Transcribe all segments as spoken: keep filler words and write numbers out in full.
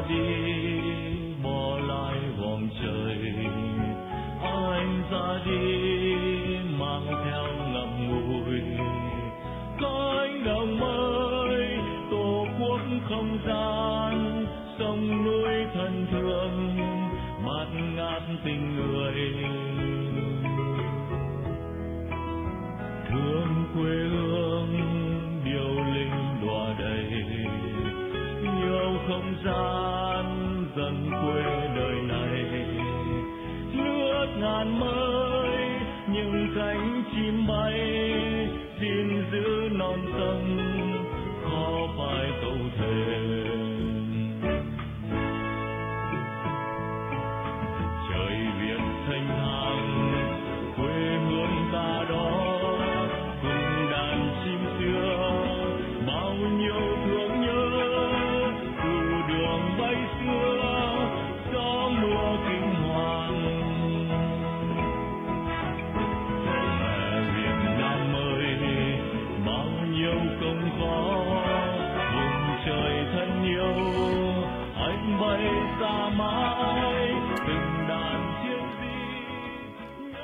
đi bỏ lại vòng trời, anh ra đi mang theo ngậm ngùi cánh đồng mới, tổ quốc không gian sông núi thân thương bạt ngát tình người, thương quê hương điệu linh đọa đầy, yêu không gian dần quê đời này, nước ngàn mới những cánh chim bay, xin giữ non sông khó phải câu thề. Trời Việt thanh thang quê hương ta đó, cùng đàn chim xưa bao nhiêu thương nhớ, từ đường bay xưa gió mưa kinh hoàng. Mẹ Việt Nam ơi bao nhiêu công khó, vùng trời thân yêu anh bay xa mãi, từng đàn chiếc gì.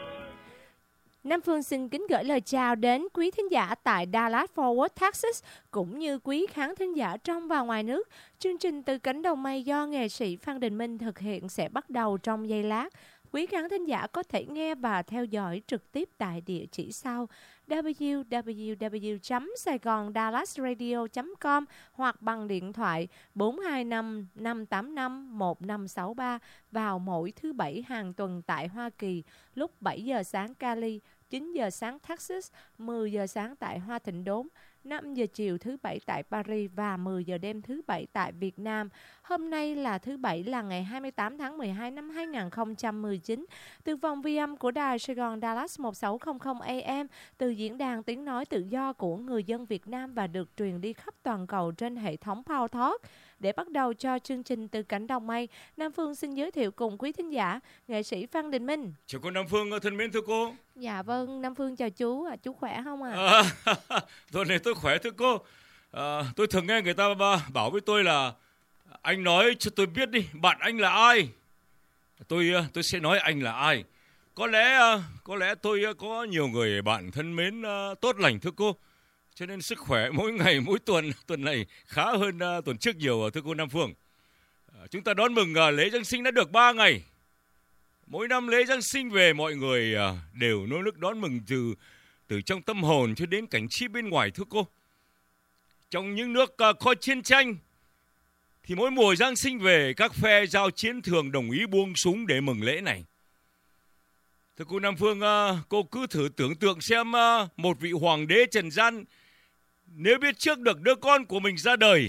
Nam Phương xin kính gửi lời chào đến quý thính giả tại Dallas Fort Worth, Texas, cũng như quý khán thính giả trong và ngoài nước. Chương trình Từ Cánh Đồng Mây do nghệ sĩ Phan Đình Minh thực hiện sẽ bắt đầu trong giây lát. Quý khán thính giả có thể nghe và theo dõi trực tiếp tại địa chỉ sau w w w chấm saigon dallas radio chấm com hoặc bằng điện thoại bốn hai năm năm tám năm một năm sáu ba vào mỗi thứ Bảy hàng tuần tại Hoa Kỳ lúc bảy giờ sáng Cali, chín giờ sáng Texas, mười giờ sáng tại Hoa Thịnh Đốn, năm giờ chiều thứ Bảy tại Paris và mười giờ đêm thứ Bảy tại Việt Nam. Hôm nay là thứ Bảy là ngày hai mươi tám tháng mười hai năm hai nghìn không trăm mười chín. Từ vòng vi âm của đài Sài Gòn Dallas một sáu không không A M, từ diễn đàn tiếng nói tự do của người dân Việt Nam và được truyền đi khắp toàn cầu trên hệ thống Power Talk. Để bắt đầu cho chương trình Từ Cánh Đồng Mây, Nam Phương xin giới thiệu cùng quý thính giả nghệ sĩ Phan Đình Minh. Chào cô Nam Phương thân mến thưa cô. Dạ vâng, Nam Phương chào chú, à, chú khỏe không ạ? À? À, rồi này tôi khỏe thưa cô. À, tôi thường nghe người ta bảo với tôi là anh nói cho tôi biết đi, bạn anh là ai? Tôi tôi sẽ nói anh là ai. Có lẽ có lẽ tôi có nhiều người bạn thân mến tốt lành thưa cô. Cho nên sức khỏe mỗi ngày, mỗi tuần, tuần này khá hơn uh, tuần trước nhiều thưa cô Nam Phương. Uh, chúng ta đón mừng uh, lễ Giáng sinh đã được ba ngày. Mỗi năm lễ Giáng sinh về mọi người uh, đều nỗ lực đón mừng từ, từ trong tâm hồn cho đến cảnh trí bên ngoài thưa cô. Trong những nước uh, có chiến tranh thì mỗi mùa Giáng sinh về các phe giao chiến thường đồng ý buông súng để mừng lễ này. Thưa cô Nam Phương, uh, cô cứ thử tưởng tượng xem uh, một vị hoàng đế trần gian nếu biết trước được đứa con của mình ra đời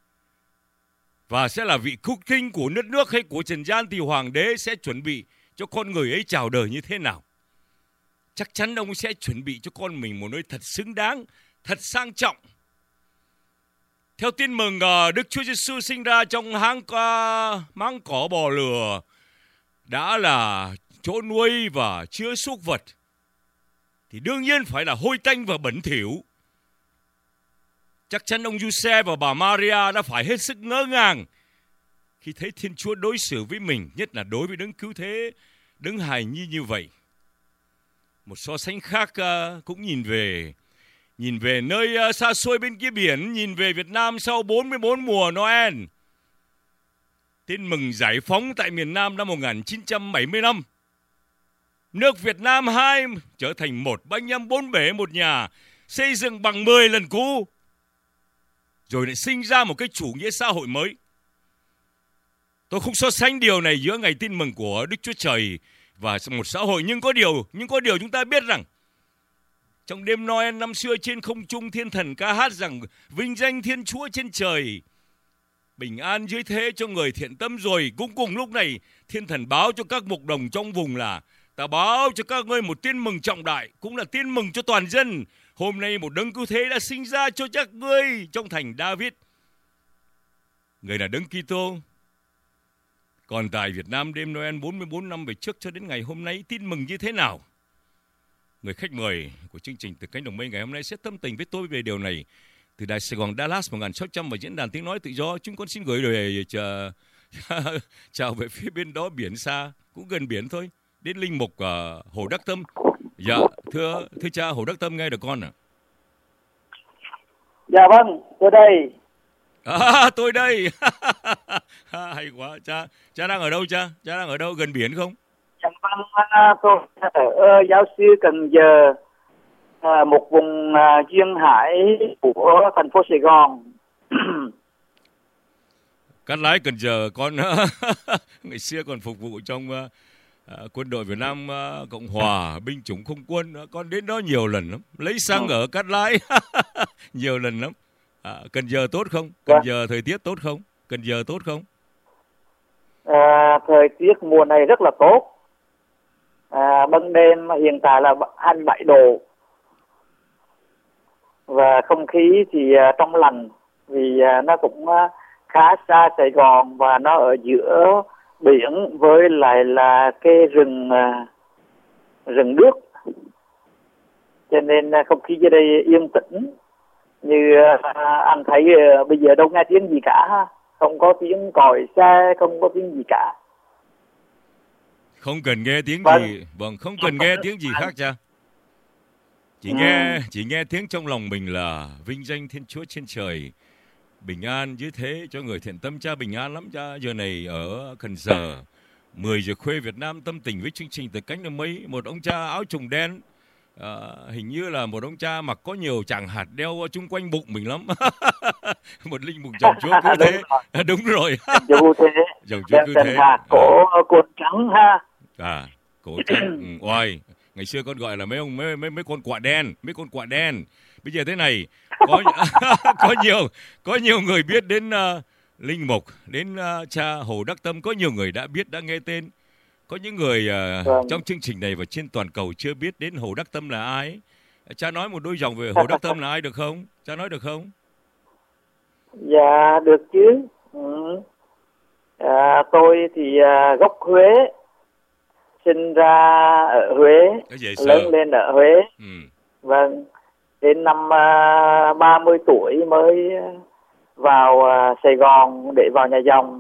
và sẽ là vị quốc kinh của đất nước hay của trần gian thì hoàng đế sẽ chuẩn bị cho con người ấy chào đời như thế nào? Chắc chắn ông sẽ chuẩn bị cho con mình một nơi thật xứng đáng, thật sang trọng. Theo tin mừng, Đức Chúa Giêsu sinh ra trong hang uh, máng cỏ bò lừa đã là chỗ nuôi và chứa súc vật thì đương nhiên phải là hôi tanh và bẩn thỉu. Chắc chắn ông Giuse và bà Maria đã phải hết sức ngỡ ngàng khi thấy Thiên Chúa đối xử với mình, nhất là đối với đấng cứu thế, đấng hài nhi như vậy. Một so sánh khác uh, cũng nhìn về nhìn về nơi uh, xa xôi bên kia biển, nhìn về Việt Nam sau bốn mươi bốn mùa Noel. Tin mừng giải phóng tại miền Nam năm một nghìn chín trăm bảy mươi lăm. Nước Việt Nam hai trở thành một bánh em bốn bể một nhà, xây dựng bằng mười lần cũ. Rồi lại sinh ra một cái chủ nghĩa xã hội mới. Tôi không so sánh điều này giữa ngày tin mừng của Đức Chúa Trời và một xã hội, nhưng có điều, nhưng có điều chúng ta biết rằng trong đêm Noel năm xưa trên không trung, thiên thần ca hát rằng vinh danh Thiên Chúa trên trời, bình an dưới thế cho người thiện tâm. Rồi cũng cùng lúc này thiên thần báo cho các mục đồng trong vùng là ta báo cho các ngươi một tin mừng trọng đại, cũng là tin mừng cho toàn dân. Hôm nay một đấng cứu thế đã sinh ra cho các ngươi trong thành David. Người là đấng Kitô. Còn tại Việt Nam đêm Noel bốn mươi bốn năm về trước cho đến ngày hôm nay tin mừng như thế nào? Người khách mời của chương trình Từ Cánh Đồng Mây ngày hôm nay sẽ tâm tình với tôi về điều này. từ Đài Sài Gòn Dallas một nghìn sáu trăm và Diễn đàn Tiếng Nói Tự Do, chúng con xin gửi lời chào, chào về phía bên đó biển xa, cũng gần biển thôi, đến linh mục uh, Hồ Đắc Tâm. Dạ, thưa thưa cha Hồ Đắc Tâm nghe được con à? Dạ vâng, tôi đây. À, tôi đây. Hay quá, cha cha đang ở đâu cha? Cha đang ở đâu, gần biển không? Dạ vâng, tôi ở giáo sư Cần Giờ, một vùng duyên hải của thành phố Sài Gòn. Cát Lái Cần Giờ con ngày xưa còn phục vụ trong uh, uh, quân đội Việt Nam uh, Cộng Hòa, binh chủng không quân, con đến đó nhiều lần lắm, lấy xăng ở Cát Lái nhiều lần lắm. À, Cần Giờ tốt không? Cần Giờ thời tiết tốt không? Cần Giờ tốt không? À, thời tiết mùa này rất là tốt. À, ban đêm hiện tại là hai mươi bảy độ và không khí thì uh, trong lành, vì uh, nó cũng uh, khá xa Sài Gòn và nó ở giữa biển với lại là cái rừng uh, rừng nước, cho nên uh, không khí dưới đây yên tĩnh. Như uh, anh thấy uh, bây giờ đâu nghe tiếng gì cả ha, không có tiếng còi xe, không có tiếng gì cả. Không cần nghe tiếng vâng. gì, vâng, không cần nghe tiếng gì khác cha. Chỉ ừ. nghe chỉ nghe tiếng trong lòng mình là vinh danh Thiên Chúa trên trời, bình an như thế cho người thiện tâm. Cha bình an lắm cha. Giờ này ở Cần Giờ mười giờ khuya Việt Nam tâm tình với chương trình Từ Cánh Đồng Mây. Một ông cha áo trùng đen, à, hình như là một ông cha mặc có nhiều tràng hạt đeo chung quanh bụng mình lắm. Một linh mục dòng Chúa Cứu Thế. Đúng rồi. Cứu Thế. Dòng Chúa Cứu Thế. Hạt cổ cột trắng ha. À, cổ trắng. Ừ, oai. Ngày xưa con gọi là mấy ông mấy mấy mấy con quạ đen, mấy con quạ đen. Bây giờ thế này, có có nhiều có nhiều người biết đến uh, linh mục, đến uh, cha Hồ Đắc Tâm, có nhiều người đã biết, đã nghe tên. Có những người uh, vâng. trong chương trình này và trên toàn cầu chưa biết đến Hồ Đắc Tâm là ai. Cha nói một đôi dòng về Hồ Đắc Tâm là ai được không? Cha nói được không? Dạ được chứ. Ừ. À, tôi thì uh, gốc Huế, sinh ra ở Huế, lớn lên ở Huế. Ừ. Vâng, đến năm uh, ba mươi tuổi mới vào uh, Sài Gòn để vào nhà dòng.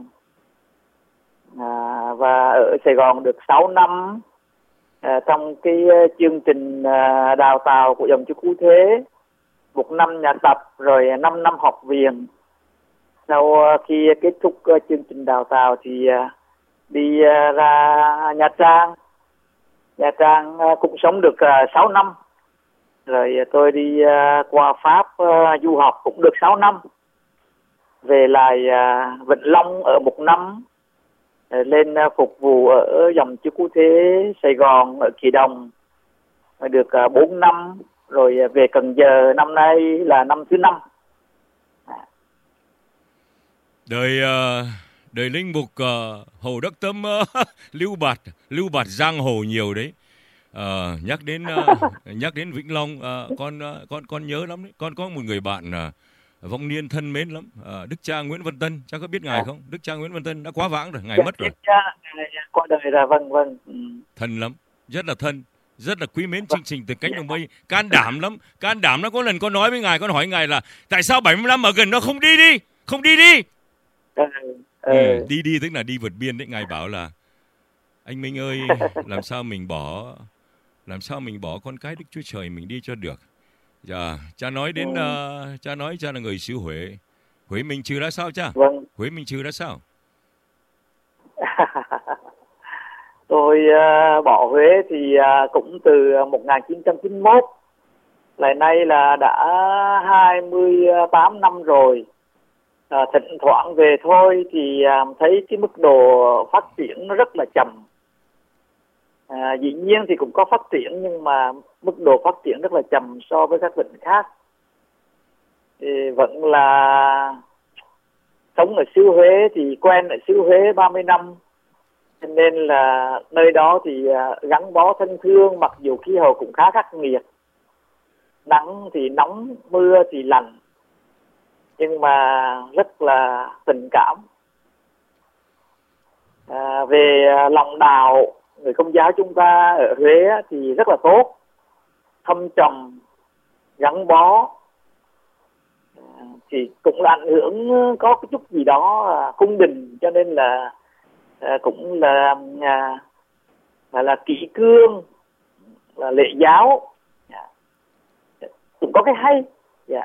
À, và ở Sài Gòn được sáu năm à, trong cái uh, chương trình uh, đào tạo của dòng Chúa Cứu Thế, một năm nhà tập rồi năm năm học viện. Sau uh, khi kết thúc uh, chương trình đào tạo thì uh, đi uh, ra Nha Trang. Nha Trang uh, cũng sống được uh, sáu năm. Rồi uh, tôi đi uh, qua Pháp uh, du học cũng được sáu năm. Về lại uh, Vĩnh Long ở một năm. Uh, lên uh, phục vụ ở dòng Chúa Cứu Thế Sài Gòn ở Kỳ Đồng uh, được uh, bốn năm. Rồi uh, về Cần Giờ năm nay là năm thứ năm. Đời uh, đời linh mục uh, Hồ Đắc Tâm uh, lưu bạt lưu bạt giang hồ nhiều đấy. Uh, nhắc đến uh, nhắc đến Vĩnh Long, uh, con uh, con con nhớ lắm đấy. Con có một người bạn uh, vong niên thân mến lắm, uh, Đức cha Nguyễn Văn Tân, cha có biết ngài không? Đức cha Nguyễn Văn Tân đã quá vãng rồi, ngài mất rồi. Qua đời ra, vâng vâng. Ừ. Thân lắm, rất là thân, rất là quý mến chương trình Từ Cánh Đồng Mây, can đảm lắm, can đảm lắm. Có lần con nói với ngài, con hỏi ngài là tại sao bảy mươi lăm ở gần nó không đi đi, không đi đi. Ừ, ừ. Ừ, đi đi tức là đi vượt biên đấy. Ngài bảo là anh Minh ơi, làm sao mình bỏ làm sao mình bỏ con cái Đức Chúa Trời mình đi cho được. Dạ, cha nói đến ừ. uh, cha nói cha là người xứ Huế. Huế Minh Trừ đã sao cha? Vâng. Huế Minh Trừ đã sao? Tôi uh, bỏ Huế thì uh, cũng từ một nghìn chín trăm chín mươi mốt, lại nay là đã hai mươi tám năm rồi. À, thỉnh thoảng về thôi thì à, thấy cái mức độ phát triển nó rất là chậm. À, dĩ nhiên thì cũng có phát triển nhưng mà mức độ phát triển rất là chậm so với các tỉnh khác. Thì vẫn là sống ở xứ Huế thì quen ở xứ Huế ba mươi năm, cho nên là nơi đó thì à, gắn bó thân thương, mặc dù khí hậu cũng khá khắc nghiệt, nắng thì nóng, mưa thì lạnh, nhưng mà rất là tình cảm. À, về lòng đạo, người Công giáo chúng ta ở Huế thì rất là tốt, thâm trầm, gắn bó. thì cũng là ảnh hưởng có cái chút gì đó cung đình, cho nên là cũng là là, là kỷ cương, là lễ giáo, cũng có cái hay. Dạ.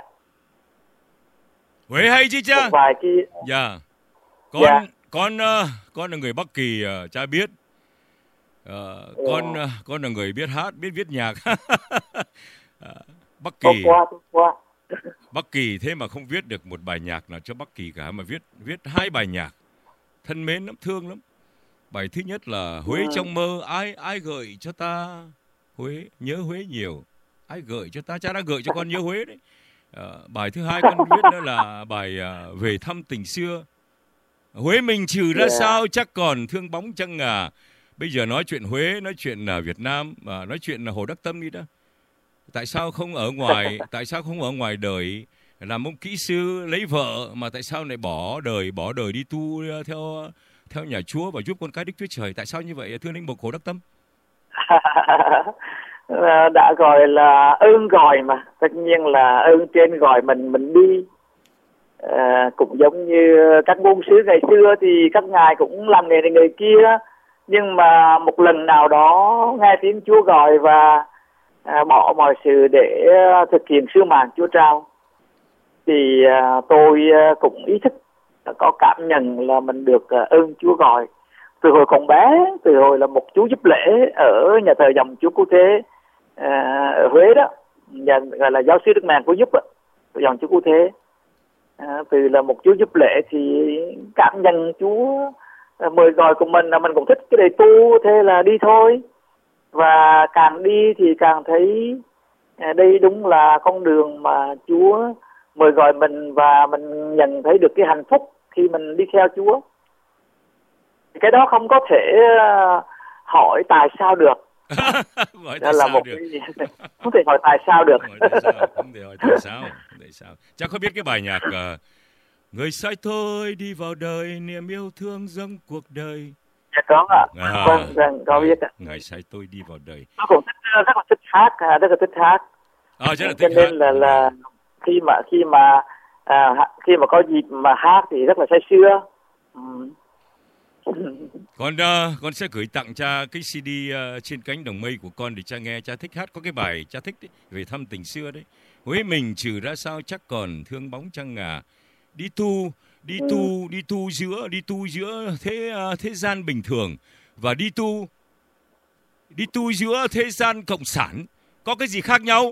Huế hay chứ cha. Một vài cái. Dạ. Con dạ. con uh, con là người Bắc Kỳ, uh, cha biết. Uh, dạ. Con uh, con là người biết hát, biết viết nhạc. uh, Bắc Kỳ. Qua, qua. Bắc Kỳ thế mà không viết được một bài nhạc nào cho Bắc Kỳ cả, mà viết viết hai bài nhạc thân mến lắm, thương lắm. Bài thứ nhất là Huế ừ. trong mơ, ai ai gợi cho ta Huế, nhớ Huế nhiều, ai gợi cho ta, cha đã gợi cho con nhớ Huế đấy. À, bài thứ hai con viết đó là bài uh, về thăm tình xưa. Huế mình trừ ra yeah. sao chắc còn thương bóng trăng ngà. Bây giờ nói chuyện Huế, nói chuyện uh, Việt Nam, uh, nói chuyện uh, Hồ Đắc Tâm đi đó. Tại sao không ở ngoài, tại sao không ở ngoài đời làm ông kỹ sư lấy vợ, mà tại sao lại bỏ đời, bỏ đời đi tu theo theo nhà Chúa và giúp con cái Đức Chúa Trời? Tại sao như vậy thưa linh mục Hồ Đắc Tâm? Đã gọi là ơn gọi mà, tất nhiên là ơn trên gọi mình mình đi. À, cũng giống như các ngôn sứ ngày xưa thì các ngài cũng làm nghề này người kia, nhưng mà một lần nào đó nghe tiếng Chúa gọi và à, bỏ mọi sự để thực hiện sứ mạng Chúa trao, thì à, tôi à, cũng ý thức, có cảm nhận là mình được à, ơn Chúa gọi. Từ hồi còn bé, từ hồi là một chú giúp lễ ở nhà thờ dòng Chúa Cứu Thế à, ở Huế đó, nhà, gọi là giáo sư Đức Màng của giúp á, dòng Chúa Cứu Thế. À, từ là một chú giúp lễ thì cảm nhận Chúa à, mời gọi của mình là mình cũng thích cái đề tu, thế là đi thôi. Và càng đi thì càng thấy à, đây đúng là con đường mà Chúa mời gọi mình, và mình nhận thấy được cái hạnh phúc khi mình đi theo Chúa. Cái đó không có thể uh, hỏi tại sao được. Đó là một được. Cái không thể hỏi tại sao được. Không thể sao, không thể hỏi tại sao, không thể sao. Chắc có biết cái bài nhạc uh, người sai tôi đi vào đời, niềm yêu thương dâng cuộc đời. Dạ có ạ. À, vâng, vâng, có biết ạ. Ngày sai tôi đi vào đời. Nó cũng thích, rất là thích hát, rất là thích hát. À, rất là thích cho nên hát. là là khi mà khi mà à, khi mà có dịp mà hát thì rất là say sưa. Ừ. Con uh, con sẽ gửi tặng cha cái xê đê uh, trên cánh đồng mây của con để cha nghe. Cha thích hát, có cái bài cha thích đấy, về thăm tình xưa đấy. Huế mình trừ ra sao chắc còn thương bóng trăng ngà. Đi tu, đi tu, ừ. đi tu giữa, đi tu giữa thế uh, thế gian bình thường, và đi tu, đi tu giữa thế gian cộng sản, có cái gì khác nhau?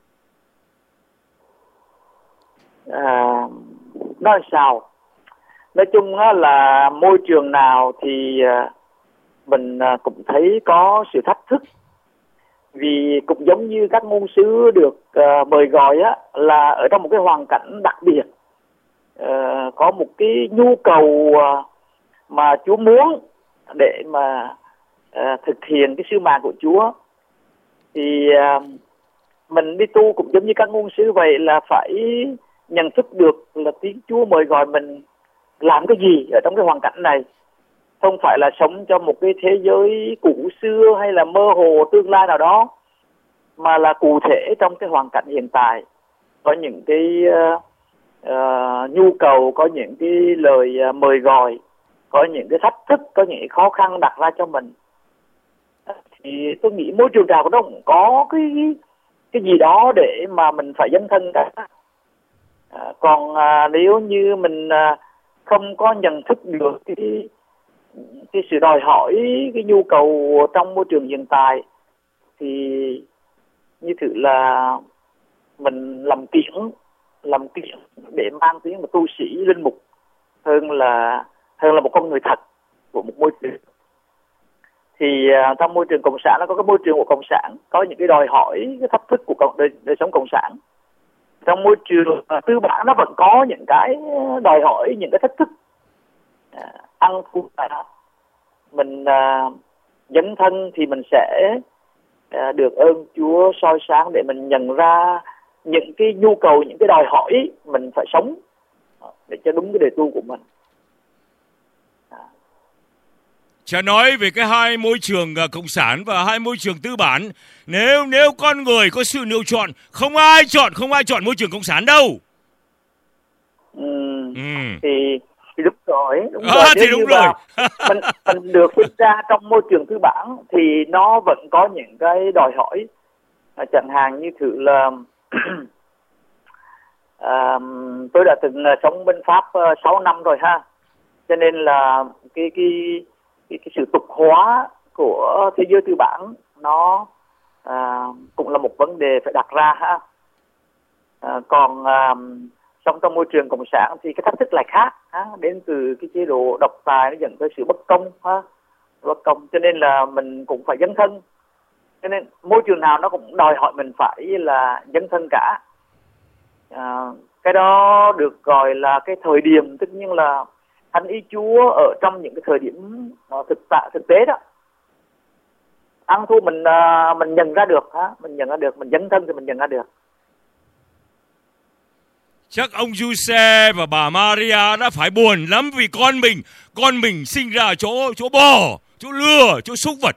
À, nói sao? Nói chung là môi trường nào thì mình cũng thấy có sự thách thức. Vì cũng giống như các ngôn sứ được mời gọi á, là ở trong một cái hoàn cảnh đặc biệt, có một cái nhu cầu mà Chúa muốn để mà thực hiện cái sứ mạng của Chúa. Thì mình đi tu cũng giống như các ngôn sứ vậy, là phải nhận thức được là tiếng Chúa mời gọi mình làm cái gì ở trong cái hoàn cảnh này. Không phải là sống trong một cái thế giới cũ xưa hay là mơ hồ tương lai nào đó, mà là cụ thể trong cái hoàn cảnh hiện tại. Có những cái uh, uh, nhu cầu, có những cái lời uh, mời gọi, có những cái thách thức, có những cái khó khăn đặt ra cho mình. Thì tôi nghĩ môi trường nào nó cũng có cái cái gì đó để mà mình phải dấn thân cả. Uh, còn uh, nếu như mình uh, không có nhận thức được cái, cái sự đòi hỏi, cái nhu cầu trong môi trường hiện tại, thì như thử là mình làm kiển, làm kiển để mang tiếng một tu sĩ linh mục hơn là hơn là một con người thật của một môi trường. Thì uh, trong môi trường cộng sản nó có cái môi trường của cộng sản, có những cái đòi hỏi, cái thách thức của cộng, đời, đời sống cộng sản. Trong môi trường uh, tư bản nó vẫn có những cái đòi hỏi, những cái thách thức. Uh, ăn của uh, mình uh, dấn thân thì mình sẽ uh, được ơn Chúa soi sáng để mình nhận ra những cái nhu cầu, những cái đòi hỏi mình phải sống uh, để cho đúng cái đề tu của mình. Cha nói về cái hai môi trường cộng sản và hai môi trường tư bản. Nếu nếu con người có sự lựa chọn, không ai chọn không ai chọn môi trường cộng sản đâu. Ừ. Ừ. Thì, thì đúng rồi, đúng à, rồi. Thì đúng rồi. mình, mình được sinh ra trong môi trường tư bản thì nó vẫn có những cái đòi hỏi, à, chẳng hạn như thử là à, tôi đã từng sống bên Pháp uh, sáu năm rồi ha, cho nên là cái cái cái, cái sự tục hóa của thế giới tư bản nó à, cũng là một vấn đề phải đặt ra ha. À, còn à, trong trong môi trường cộng sản thì cái thách thức lại khác ha, đến từ cái chế độ độc tài nó dẫn tới sự bất công ha, bất công, cho nên là mình cũng phải dấn thân, cho nên môi trường nào nó cũng đòi hỏi mình phải là dấn thân cả. À, cái đó được gọi là cái thời điểm, tất nhiên là Thánh Ý Chúa ở trong những cái thời điểm uh, thực tại thực tế đó, ăn thua mình uh, mình nhận ra được ha, mình nhận ra được, mình dấn thân thì mình nhận ra được. Chắc ông Giuse và bà Maria đã phải buồn lắm vì con mình, con mình sinh ra ở chỗ chỗ bò, chỗ lừa, chỗ súc vật.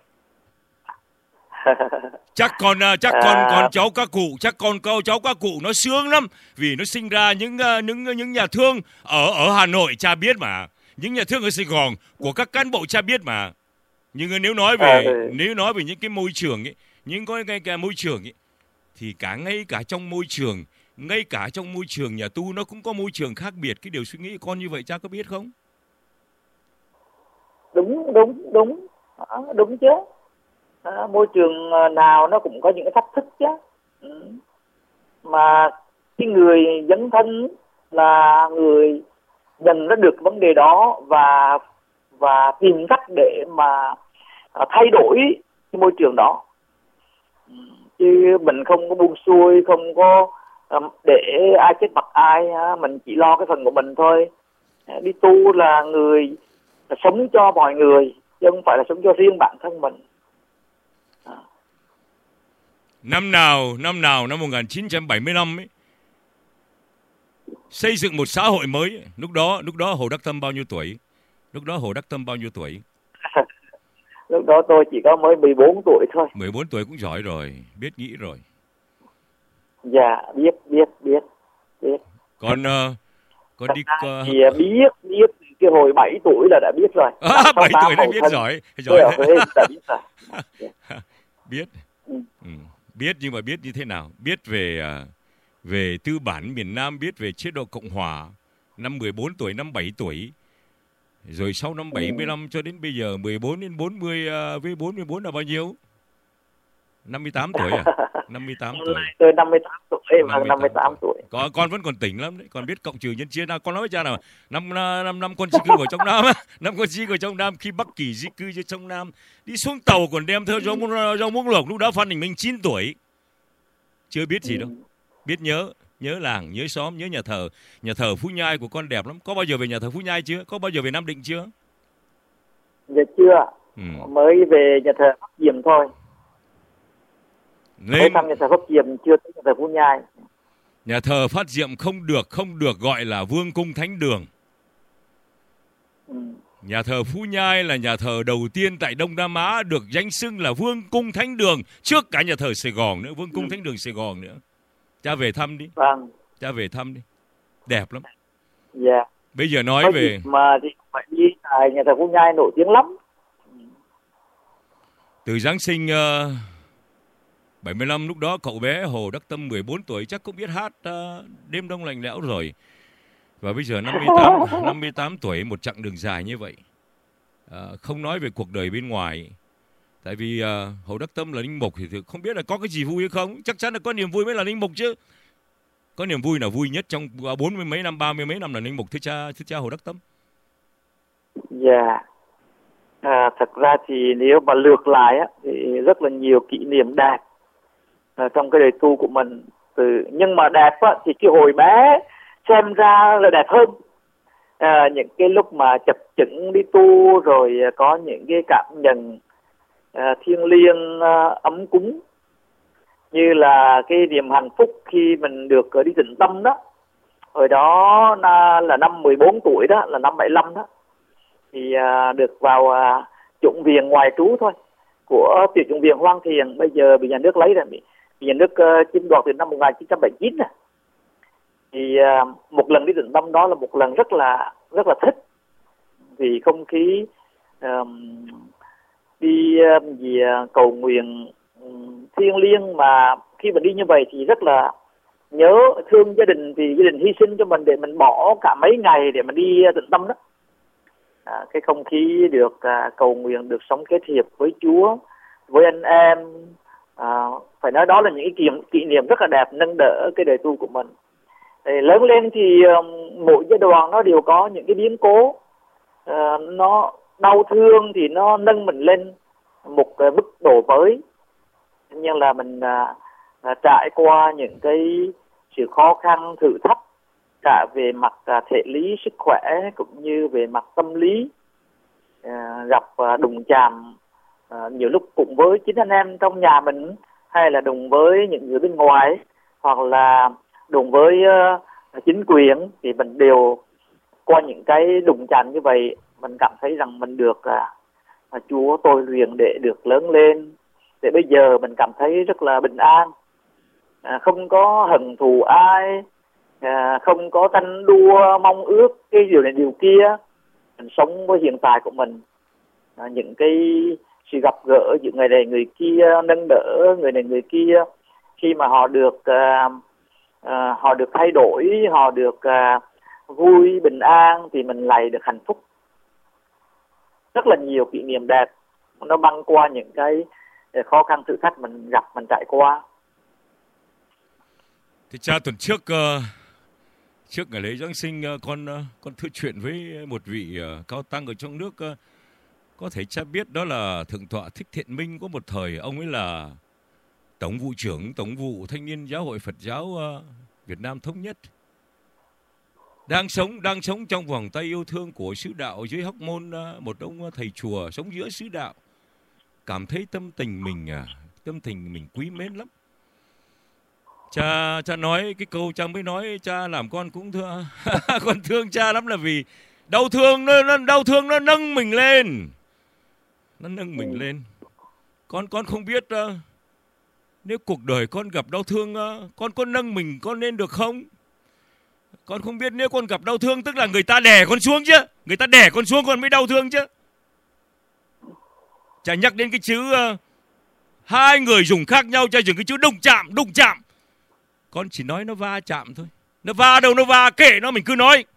Chắc con chắc con à... con cháu các cụ, chắc con câu cháu các cụ nó sướng lắm vì nó sinh ra những những những nhà thương ở ở Hà Nội, cha biết mà, những nhà thương ở Sài Gòn của các cán bộ cha biết mà. Nhưng nếu nói về à, nếu nói về những cái môi trường ấy, những cái, cái, cái môi trường ấy, thì cả ngay cả trong môi trường, ngay cả trong môi trường nhà tu nó cũng có môi trường khác biệt. Cái điều suy nghĩ của con như vậy cha có biết không? Đúng đúng đúng à, đúng chứ. À, môi trường nào nó cũng có những cái thách thức chứ. Ừ. Mà cái người dấn thân là người nhận ra được vấn đề đó và và tìm cách để mà à, thay đổi cái môi trường đó. Ừ. Chứ mình không có buông xuôi, không có um, để ai chết mặt ai, ha? Mình chỉ lo cái phần của mình thôi. À, đi tu là người là sống cho mọi người, chứ không phải là sống cho riêng bản thân mình. À. Năm nào, năm nào năm một nghìn chín trăm bảy mươi lăm ấy, xây dựng một xã hội mới. Lúc đó, lúc đó Hồ Đắc Tâm bao nhiêu tuổi? Lúc đó Hồ Đắc Tâm bao nhiêu tuổi? Lúc đó tôi chỉ có mới mười bốn tuổi thôi. mười bốn tuổi cũng giỏi rồi, biết nghĩ rồi. Dạ, biết, biết, biết, biết. Còn uh, con đi uh... thì biết, biết cái hồi bảy tuổi là đã biết rồi. À, bảy tuổi đã biết thân. Giỏi, giỏi. Ở Huế đã biết rồi. Biết, ừ. Ừ. Biết nhưng mà biết như thế nào? Biết về uh, về tư bản miền Nam, biết về chế độ Cộng Hòa. Năm mười bốn tuổi, năm bảy tuổi. Rồi sau năm bảy mươi lăm ừ. cho đến bây giờ mười bốn đến bốn mươi, uh, với bốn mươi bốn là bao nhiêu? năm mươi tám tuổi à? năm mươi tám tuổi. Tôi năm mươi tám tuổi, và năm mươi tám tuổi. Con, con vẫn còn tỉnh lắm đấy, con biết cộng trừ nhân chia nào. Con nói với cha nào, năm năm năm con di cư vào trong Nam á, năm con di cư vào trong Nam, khi Bắc Kỳ di cư cho trong Nam, đi xuống tàu còn đem theo rau rau muống luộc, lúc đó Phan Đình Minh chín tuổi. Chưa biết gì đâu. Biết nhớ, nhớ làng, nhớ xóm, nhớ nhà thờ. Nhà thờ Phú Nhai của con đẹp lắm. Có bao giờ về nhà thờ Phú Nhai chưa? Có bao giờ về Nam Định chưa? Dạ chưa. Ừ. Mới về nhà thờ Phát Diệm thôi. Nên... Mới thăm nhà thờ Phát Diệm, chưa tới nhà thờ Phú Nhai. Nhà thờ Phát Diệm không được, không được gọi là Vương cung Thánh đường. Ừ. Nhà thờ Phú Nhai là nhà thờ đầu tiên tại Đông Nam Á được danh xưng là Vương cung Thánh đường, trước cả nhà thờ Sài Gòn nữa, Vương cung ừ. Thánh đường Sài Gòn nữa. Cha về thăm đi. Vâng. Cha về thăm đi. Đẹp lắm. Dạ. Bây giờ nói có về... mà thì phải đi tại nhà thờ Phú Nhai nổi tiếng lắm. Từ Giáng sinh uh, bảy mươi lăm, lúc đó cậu bé Hồ Đắc Tâm mười bốn tuổi chắc cũng biết hát uh, Đêm Đông Lạnh Lẽo rồi. Và bây giờ năm mươi tám tuổi, một chặng đường dài như vậy. Uh, không nói về cuộc đời bên ngoài. Tại vì uh, Hồ Đắc Tâm là linh mục thì không biết là có cái gì vui hay không. Chắc chắn là có niềm vui mới là linh mục chứ. Có niềm vui nào vui nhất trong bốn mươi mấy năm, ba mươi mấy năm là linh mục, thưa cha, thưa cha Hồ Đắc Tâm? Dạ. À, thật ra thì nếu mà lược lại á, thì rất là nhiều kỷ niệm đẹp à, trong cái đời tu của mình. Từ nhưng mà đẹp á, thì cái hồi bé xem ra là đẹp hơn. À, những cái lúc mà chập chững đi tu rồi có những cái cảm nhận à, thiêng liêng à, ấm cúng, như là cái niềm hạnh phúc khi mình được đi tịnh tâm đó. Hồi đó là năm mười bốn tuổi đó, là năm bảy mươi lăm đó, thì à, được vào à, chủng viện ngoài trú thôi của tiểu chủng viện Hoang Thiền, bây giờ bị nhà nước lấy rồi, bị, bị nhà nước uh, chiếm đoạt từ năm một nghìn chín trăm bảy mươi chín này. Thì uh, một lần đi tịnh tâm đó là một lần rất là rất là thích, vì không khí um, đi um, gì uh, cầu nguyện um, thiêng liêng, mà khi mà đi như vậy thì rất là nhớ thương gia đình, vì gia đình hy sinh cho mình để mình bỏ cả mấy ngày để mình đi uh, tịnh tâm đó. À, cái không khí được uh, cầu nguyện, được sống kết hiệp với Chúa, với anh em, à, phải nói đó là những kỷ, kỷ niệm rất là đẹp, nâng đỡ cái đời tu của mình. Thì lớn lên thì um, mỗi giai đoạn nó đều có những cái biến cố, uh, nó đau thương thì nó nâng mình lên một uh, mức độ mới, nhưng là mình uh, uh, trải qua những cái sự khó khăn, thử thách cả về mặt uh, thể lý, sức khỏe cũng như về mặt tâm lý, uh, gặp uh, đụng chạm uh, nhiều lúc cùng với chính anh em trong nhà mình, hay là đụng với những người bên ngoài, hoặc là đụng với uh, chính quyền, thì mình đều qua những cái đụng chạm như vậy, mình cảm thấy rằng mình được uh, Chúa tôi luyện để được lớn lên, để bây giờ mình cảm thấy rất là bình an, uh, không có hận thù ai, uh, không có tranh đua mong ước cái điều này điều kia. Mình sống với hiện tại của mình, uh, những cái sự gặp gỡ giữa người này người kia, nâng đỡ người này người kia, khi mà họ được uh, uh, họ được thay đổi, họ được uh, vui bình an, thì mình lại được hạnh phúc. Rất là nhiều kỷ niệm đẹp, nó băng qua những cái khó khăn thử thách mình gặp, mình trải qua. Thì cha, tuần trước uh, trước ngày lễ Giáng sinh, uh, con uh, con thưa chuyện với một vị uh, cao tăng ở trong nước. Uh, có thể cha biết đó là Thượng tọa Thích Thiện Minh. Có một thời ông ấy là Tổng vụ trưởng Tổng vụ Thanh niên Giáo hội Phật giáo uh, Việt Nam Thống nhất. Đang sống đang sống trong vòng tay yêu thương của xứ đạo dưới Hóc Môn, uh, một ông thầy chùa sống giữa xứ đạo. Cảm thấy tâm tình mình uh, tâm tình mình quý mến lắm. Cha cha nói cái câu cha mới nói, cha làm con cũng thương con thương cha lắm, là vì đau thương nó, nó đau thương nó nâng mình lên. Nó nâng mình lên. Con con không biết uh, nếu cuộc đời con gặp đau thương, uh, con có nâng mình con lên được không? Con không biết nếu con gặp đau thương tức là người ta đè con xuống chứ. Người ta đè con xuống con mới đau thương chứ. Chả nhắc đến cái chữ uh, hai người dùng khác nhau, chả dùng cái chữ đụng chạm, đụng chạm. Con chỉ nói nó va chạm thôi. Nó va đâu nó va, kệ nó, mình cứ nói.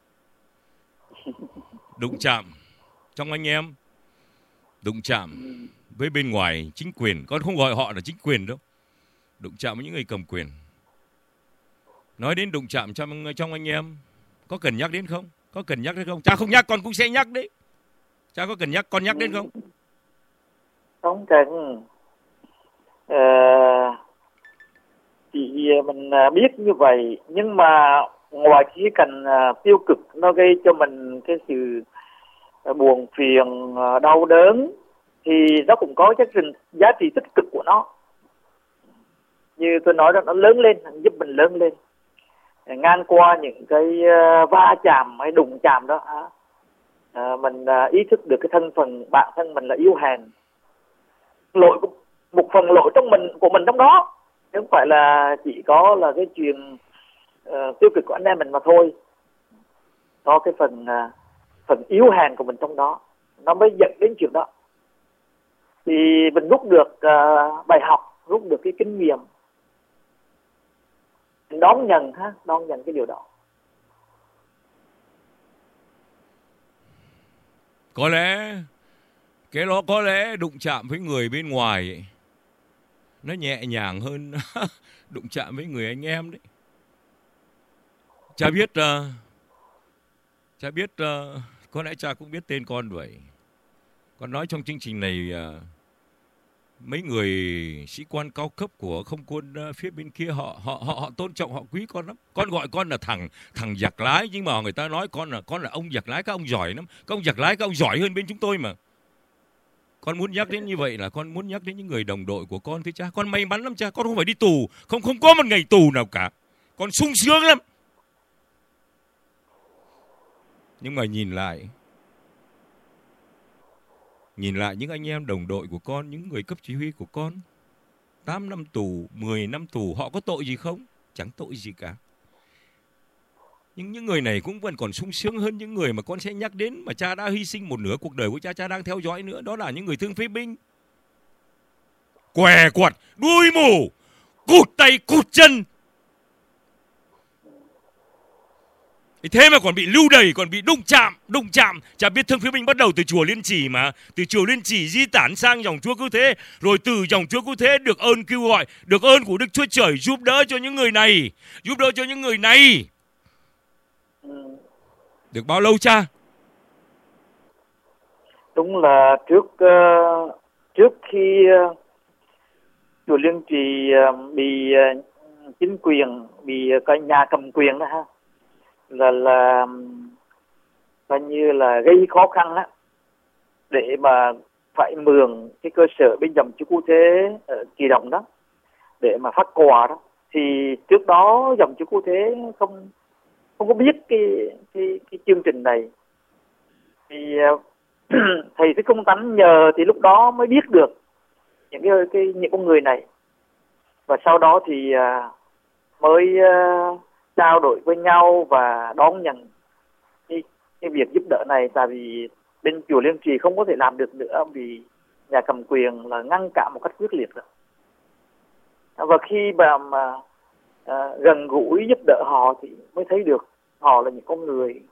Đụng chạm trong anh em, đụng chạm với bên ngoài chính quyền. Con không gọi họ là chính quyền đâu. Đụng chạm với những người cầm quyền. Nói đến đụng chạm trong, trong anh em, có cần nhắc đến không? Có cần nhắc đến không? Cha không nhắc con cũng sẽ nhắc đấy. Cha có cần nhắc, con nhắc đến không? Không cần. Ờ, chỉ mình biết như vậy, nhưng mà ngoài khía cạnh tiêu cực nó gây cho mình cái sự buồn phiền, đau đớn, thì nó cũng có cái giá trị tích cực của nó. Như tôi nói đó, nó lớn lên, giúp mình lớn lên. Ngang qua những cái va chạm hay đụng chạm đó, à, mình ý thức được cái thân phận bản thân mình là yếu hèn, lỗi một phần lỗi trong mình của mình trong đó, chứ không phải là chỉ có là cái chuyện uh, tiêu cực của anh em mình mà thôi. Có cái phần uh, phần yếu hèn của mình trong đó, nó mới dẫn đến chuyện đó. Thì mình rút được uh, bài học, rút được cái kinh nghiệm, mình đón nhận ha, đón nhận cái điều đó. Có lẽ cái đó có lẽ đụng chạm với người bên ngoài ấy, nó nhẹ nhàng hơn đụng chạm với người anh em đấy. Cha biết uh, cha biết uh, có lẽ cha cũng biết tên con vậy. Con nói trong chương trình này uh, mấy người sĩ quan cao cấp của không quân uh, phía bên kia họ họ họ họ tôn trọng, họ quý con lắm. Con gọi con là thằng thằng giặc lái, nhưng mà người ta nói con là con là ông giặc lái, các ông giỏi lắm. Các ông giặc lái các ông giỏi hơn bên chúng tôi mà. Con muốn nhắc đến như vậy là con muốn nhắc đến những người đồng đội của con thưa cha. Con may mắn lắm cha, con không phải đi tù, không không có một ngày tù nào cả. Con sung sướng lắm. Nhưng mà nhìn lại Nhìn lại những anh em đồng đội của con, những người cấp chỉ huy của con, tám năm tù, mười năm tù, họ có tội gì không? Chẳng tội gì cả. Nhưng những người này cũng vẫn còn sung sướng hơn những người mà con sẽ nhắc đến mà cha đã hy sinh một nửa cuộc đời của cha, cha đang theo dõi nữa. Đó là những người thương phế binh. Què quặt, đuôi mù, cụt tay, cụt chân. Thế mà còn bị lưu đày, còn bị đụng chạm, đụng chạm. Cha biết thương phế binh bắt đầu từ chùa Liên Chỉ mà. Từ chùa Liên Chỉ di tản sang dòng Chúa Cứu Thế. Rồi từ dòng Chúa Cứu Thế được ơn kêu gọi, được ơn của Đức Chúa Trời giúp đỡ cho những người này. Giúp đỡ cho những người này. Được bao lâu cha? Đúng là trước uh, trước khi uh, chùa Liên Trì uh, bị uh, chính quyền, bị uh, cái nhà cầm quyền đó ha, là là coi như là gây khó khăn á, để mà phải mượn cái cơ sở bên dòng Chúa Cứu Thế ở Kỳ Đồng đó để mà phát quà đó. Thì trước đó dòng Chúa Cứu Thế không không có biết cái cái cái chương trình này, thì uh, thầy Thích Công Tánh nhờ thì lúc đó mới biết được những cái, cái những con người này, và sau đó thì uh, mới uh, trao đổi với nhau và đón nhận cái, cái việc giúp đỡ này. Tại vì bên chùa Liên Trì không có thể làm được nữa vì nhà cầm quyền là ngăn cản một cách quyết liệt rồi. Và khi mà, mà uh, gần gũi giúp đỡ họ thì mới thấy được họ là những con người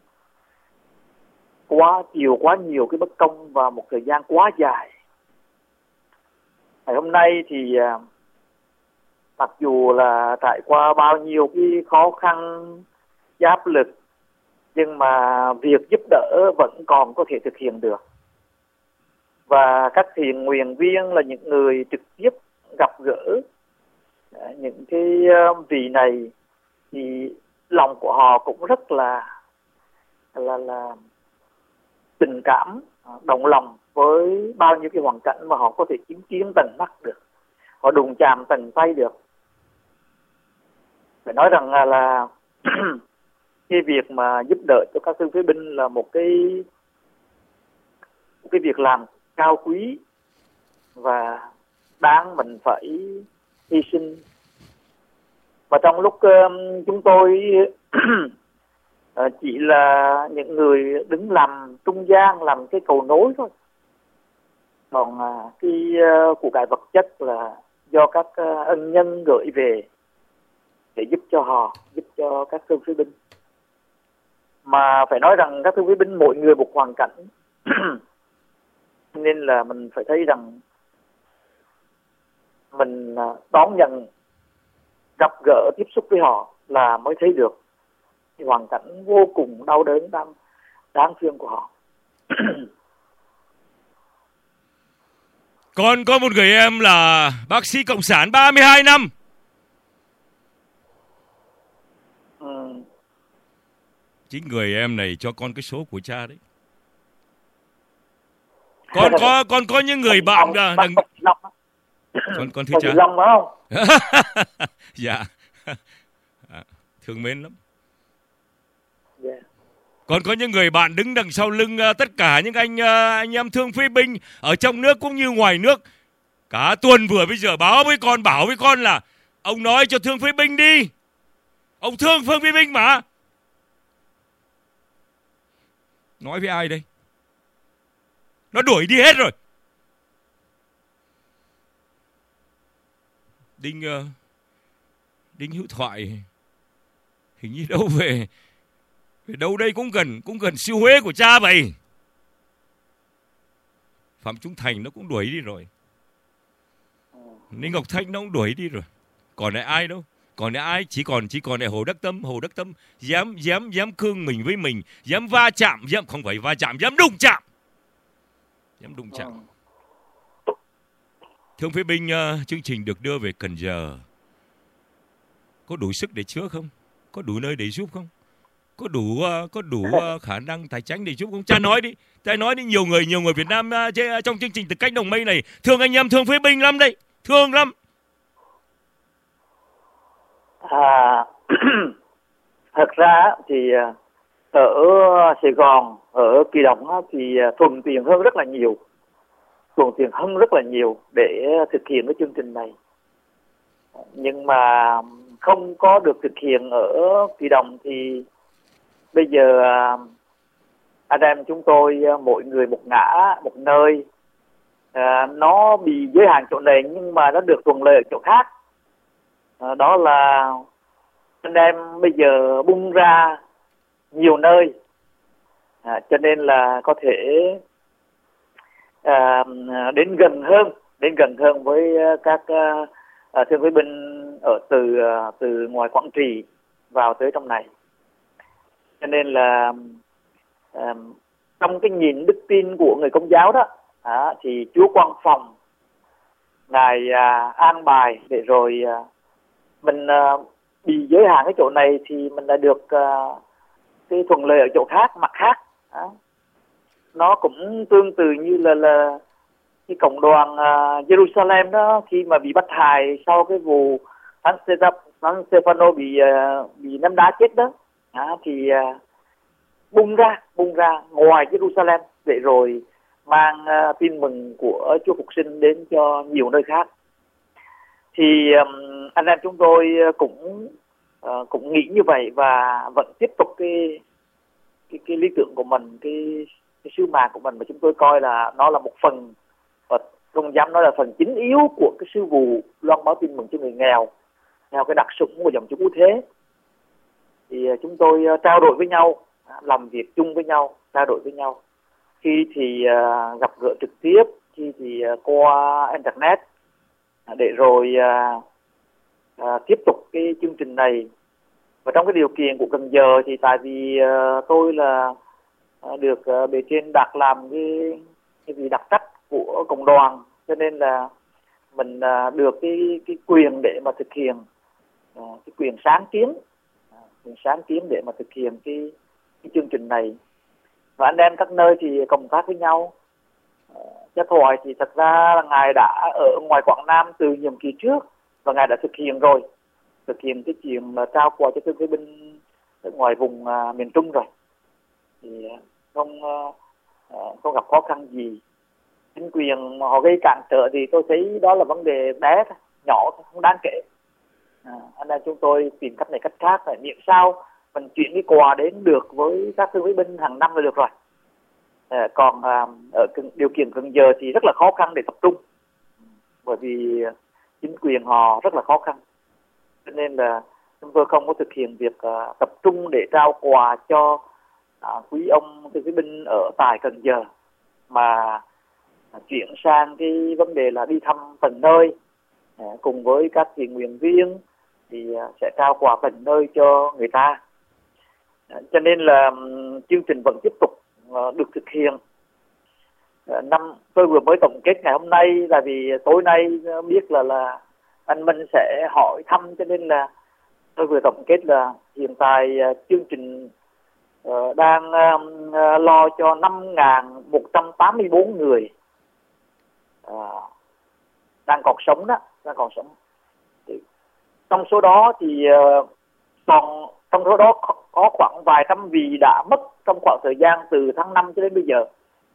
quá chịu quá nhiều cái bất công và một thời gian quá dài. Ngày hôm nay thì uh, mặc dù là trải qua bao nhiêu cái khó khăn, áp lực, nhưng mà việc giúp đỡ vẫn còn có thể thực hiện được. Và các thiện nguyện viên là những người trực tiếp gặp gỡ những cái vị này thì lòng của họ cũng rất là là là tình cảm, đồng lòng với bao nhiêu cái hoàn cảnh mà họ có thể chứng kiến tận mắt được, họ đụng chạm tận tay được. Phải nói rằng là, là cái việc mà giúp đỡ cho các thương phế binh là một cái một cái việc làm cao quý và đáng mình phải hy sinh. Và trong lúc uh, chúng tôi uh, chỉ là những người đứng làm trung gian, làm cái cầu nối thôi. Còn uh, cái uh, của cải vật chất là do các uh, ân nhân gửi về để giúp cho họ, giúp cho các thương phế binh. Mà phải nói rằng các thương phế binh mỗi người một hoàn cảnh, nên là mình phải thấy rằng mình đón nhận, gặp gỡ, tiếp xúc với họ là mới thấy được cái hoàn cảnh vô cùng đau đớn, đáng, đáng thương của họ. Con có một người em là bác sĩ cộng sản ba mươi hai năm. Ừ. Chính người em này cho con cái số của cha đấy. Con có con có những người bạn là đừng... con con thưa cha. Long phải không? Dạ. À, thương mến lắm. Yeah. Còn có những người bạn đứng đằng sau lưng uh, tất cả những anh uh, anh em thương phế binh ở trong nước cũng như ngoài nước. Cả tuần vừa bây giờ báo với con, bảo với con là ông nói cho thương phế binh đi. Ông thương thương phế binh mà. Nói với ai đây? Nó đuổi đi hết rồi. Đinh uh, Đinh Hữu Thoại hình như đâu về về đâu đây cũng gần cũng gần siêu Huế của cha vậy. Phạm Trung Thành nó cũng đuổi đi rồi. Ninh Ngọc Thanh nó cũng đuổi đi rồi. Còn lại ai đâu? Còn lại ai? Chỉ còn chỉ còn lại Hồ Đắc Tâm. Hồ Đắc Tâm dám dám dám cương mình với mình, dám va chạm, dám không phải va chạm, dám đụng chạm, dám đụng chạm. Thương phế binh, uh, chương trình được đưa về Cần Giờ. Có đủ sức để chữa không? Có đủ nơi để giúp không? Có đủ uh, có đủ uh, khả năng tài chính để giúp không? Cha nói đi, cha nói đi. Nhiều người nhiều người Việt Nam uh, trong chương trình Từ Cách Đồng Mây này thương anh em thương phế binh lắm đấy, thương lắm. À, thật ra thì ở Sài Gòn, ở Kỳ Đồng thì thuận tiện hơn rất là nhiều, thuận tiện hơn rất là nhiều để thực hiện cái chương trình này. Nhưng mà không có được thực hiện ở Kỳ Đồng thì bây giờ anh em chúng tôi mỗi người một ngã, một nơi, à, nó bị giới hạn chỗ này nhưng mà nó được thuận lợi ở chỗ khác. À, đó là anh em bây giờ bung ra nhiều nơi, à, cho nên là có thể à, đến gần hơn, đến gần hơn với các à, thương phế binh ở từ từ ngoài Quảng Trị vào tới trong này. Cho nên là à, trong cái nhìn đức tin của người Công giáo đó, à, thì Chúa Quang Phòng ngài à, an bài để rồi à, mình à, bị giới hạn cái chỗ này thì mình đã được uh, cái thuận lợi ở chỗ khác, mặt khác. À, nó cũng tương tự như là là cái cộng đoàn uh, Jerusalem đó, khi mà bị bắt hại sau cái vụ thánh Stepano bị uh, bị ném đá chết đó, à, thì uh, bung ra bung ra ngoài Jerusalem để rồi mang uh, tin mừng của Chúa Phục Sinh đến cho nhiều nơi khác. Thì um, anh em chúng tôi cũng uh, cũng nghĩ như vậy và vẫn tiếp tục cái cái cái lý tưởng của mình, cái cái sứ mạng của mình mà chúng tôi coi là nó là một phần, và không dám nói là phần chính yếu của cái sứ vụ loan báo tin mừng cho người nghèo theo cái đặc sủng của dòng chúng Ưu Thế. Thì uh, chúng tôi uh, trao đổi với nhau, uh, làm việc chung với nhau, trao đổi với nhau. Khi thì uh, gặp gỡ trực tiếp, khi thì uh, qua internet, để rồi à, à, tiếp tục cái chương trình này. Và trong cái điều kiện của Cần Giờ thì tại vì à, tôi là à, được à, bề trên đặt làm cái cái vị đặc trách của cộng đoàn, cho nên là mình à, được cái cái quyền để mà thực hiện à, cái quyền sáng kiến, à, quyền sáng kiến để mà thực hiện cái cái chương trình này. Và anh em các nơi thì cộng tác với nhau. Cha Thoại thì thật ra là ngài đã ở ngoài Quảng Nam từ nhiệm kỳ trước và ngài đã thực hiện rồi, thực hiện cái chuyện là trao quà cho thương phế binh ở ngoài vùng uh, miền Trung rồi, thì không uh, không gặp khó khăn gì. Chính quyền mà họ gây cản trở thì tôi thấy đó là vấn đề bé thôi, nhỏ thôi, không đáng kể. À, anh em chúng tôi tìm cách này cách khác, phải miễn sao mình chuyển cái quà đến được với các thương phế binh hàng năm là được rồi. À, còn à, ở điều kiện Cần Giờ thì rất là khó khăn để tập trung, bởi vì chính quyền họ rất là khó khăn, cho nên là chúng tôi không có thực hiện việc à, tập trung để trao quà cho à, quý ông thương phế binh ở tại Cần Giờ, mà à, chuyển sang cái vấn đề là đi thăm từng nơi, à, cùng với các thiện nguyện viên thì à, sẽ trao quà từng nơi cho người ta. À, cho nên là um, chương trình vẫn tiếp tục được thực hiện. Năm tôi vừa mới tổng kết ngày hôm nay là vì tối nay biết là là anh Minh sẽ hỏi thăm, cho nên là tôi vừa tổng kết là hiện tại chương trình uh, đang uh, lo cho năm nghìn một trăm tám mươi bốn người uh, đang còn sống đó, đang còn sống. Thì, trong số đó thì uh, còn trong số đó có khoảng vài trăm vị đã mất trong khoảng thời gian từ tháng năm cho đến bây giờ.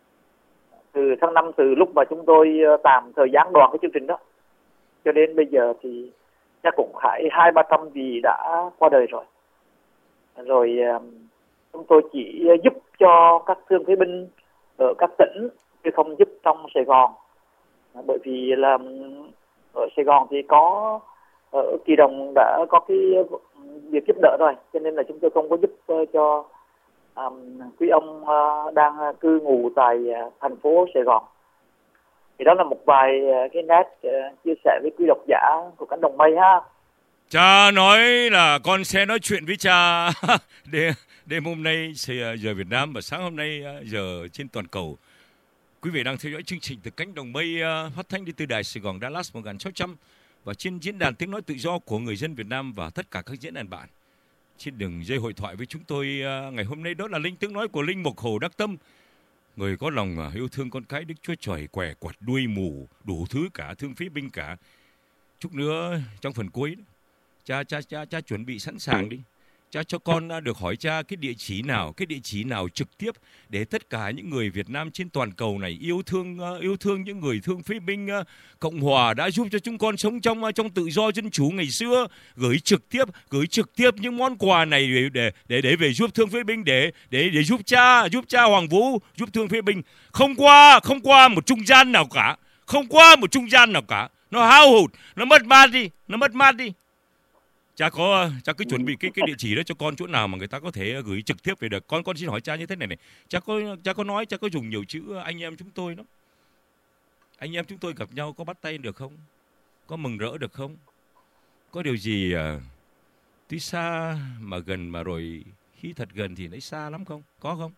Từ tháng năm, từ lúc mà chúng tôi tạm thời gián đoạn cái chương trình đó, cho đến bây giờ thì chắc cũng phải hai ba trăm vị đã qua đời rồi. Rồi chúng tôi chỉ giúp cho các thương phế binh ở các tỉnh, chứ không giúp trong Sài Gòn. Bởi vì là ở Sài Gòn thì có, ở Kỳ Đồng đã có cái việc giúp đỡ rồi, cho nên là chúng tôi không có giúp cho um, quý ông uh, đang cư ngụ tại uh, thành phố Sài Gòn. Thì đó là một vài uh, cái nét uh, chia sẻ với quý độc giả của Cánh Đồng Mây ha. Cha nói là con sẽ nói chuyện với cha để đêm hôm nay giờ Việt Nam và sáng hôm nay giờ trên toàn cầu. Quý vị đang theo dõi chương trình từ Cánh Đồng Mây uh, phát thanh đi từ đài Sài Gòn Dallas một nghìn sáu trăm và trên diễn đàn tiếng nói tự do của người dân Việt Nam và tất cả các diễn đàn bạn. Trên đường dây hội thoại với chúng tôi uh, ngày hôm nay đó là Linh tiếng nói của Linh Mục Hồ Đắc Tâm, người có lòng uh, yêu thương con cái Đức Chúa Trời, quẻ quạt đuôi mù đủ thứ cả, thương phế binh cả. Chút nữa trong phần cuối cha cha cha cha chuẩn bị sẵn sàng đi. Cha cho con được hỏi cha cái địa chỉ nào, cái địa chỉ nào trực tiếp để tất cả những người Việt Nam trên toàn cầu này yêu thương yêu thương những người thương phế binh Cộng hòa đã giúp cho chúng con sống trong trong tự do dân chủ ngày xưa, gửi trực tiếp gửi trực tiếp những món quà này để để để, để về giúp thương phế binh, để để để giúp cha giúp cha Hoàng Vũ, giúp thương phế binh, không qua không qua một trung gian nào cả, không qua một trung gian nào cả, nó hao hụt, nó mất mát đi, nó mất mát đi. Cha có cha cứ chuẩn bị cái cái địa chỉ đó cho con, chỗ nào mà người ta có thể gửi trực tiếp về được. Con con xin hỏi cha như thế này này. Cha có cha có nói cha có dùng nhiều chữ anh em chúng tôi đó. Anh em chúng tôi gặp nhau có bắt tay được không? Có mừng rỡ được không? Có điều gì à, tuy xa mà gần, mà rồi khi thật gần thì lấy xa lắm không? Có không?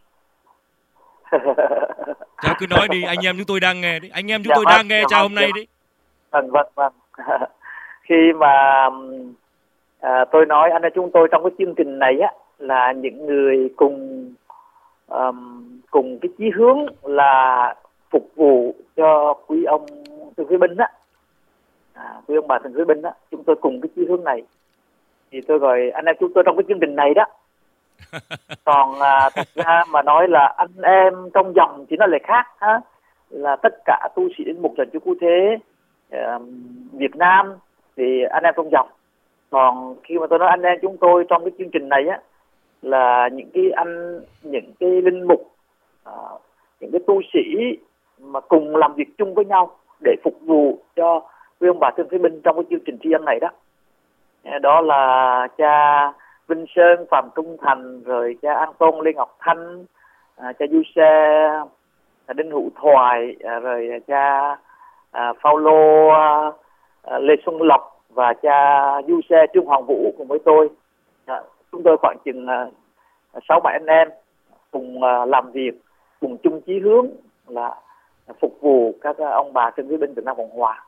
Cha cứ nói đi, anh em chúng tôi đang nghe đấy. Anh em chúng dạ tôi vâng, đang nghe dạ cha hôm nay đấy. Vâng vâng vâng. Khi mà à, tôi nói anh em chúng tôi trong cái chương trình này á là những người cùng um, cùng cái chí hướng là phục vụ cho quý ông thương phế binh á, à, quý ông bà thương phế binh á, chúng tôi cùng cái chí hướng này thì tôi gọi anh em chúng tôi trong cái chương trình này đó. Còn à, thật ra mà nói là anh em trong dòng thì nó lại khác ha, là tất cả tu sĩ đến mục trần chú cứu thế uh, Việt Nam thì anh em trong dòng. Còn khi mà tôi nói anh em chúng tôi trong cái chương trình này á là những cái anh những cái linh mục, uh, những cái tu sĩ mà cùng làm việc chung với nhau để phục vụ cho quý ông bà thương phế binh trong cái chương trình tri ân này đó. Đó là cha Vinh Sơn, Phạm Trung Thành, rồi cha An Tôn, Lê Ngọc Thanh, à, cha Du Xe, Đinh Hữu Thoại, à, rồi cha à, Phaolô, à, Lê Xuân Lộc và cha Du Xe Trương Hoàng Vũ cùng với tôi. À, chúng tôi khoảng chừng sáu bảy anh em cùng à, làm việc, cùng chung chí hướng là phục vụ các ông bà thương phế binh Việt Nam Cộng Hòa.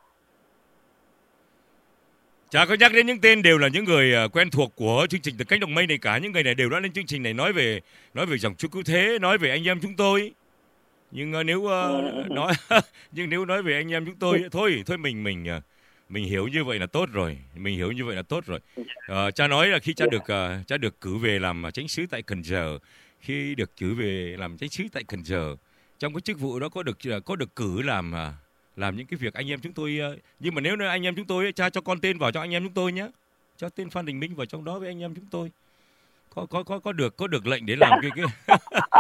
Cha có nhắc đến những tên đều là những người quen thuộc của chương trình Từ Cánh Đồng Mây này cả. Những người này đều đã lên chương trình này nói về nói về dòng Chúa Cứu Thế, nói về anh em chúng tôi. Nhưng uh, nếu uh, nói nhưng nếu nói về anh em chúng tôi thôi thôi mình mình uh, mình hiểu như vậy là tốt rồi, mình hiểu như vậy là tốt rồi. Uh, cha nói là khi cha được uh, cha được cử về làm chánh sứ tại Cần Giờ, khi được cử về làm chánh sứ tại Cần Giờ, trong cái chức vụ đó có được có được cử làm uh, làm những cái việc anh em chúng tôi, nhưng mà nếu anh em chúng tôi, cha cho con tên vào cho anh em chúng tôi nhé, cho tên Phan Đình Minh vào trong đó với anh em chúng tôi, có có có có được có được lệnh để làm cái cái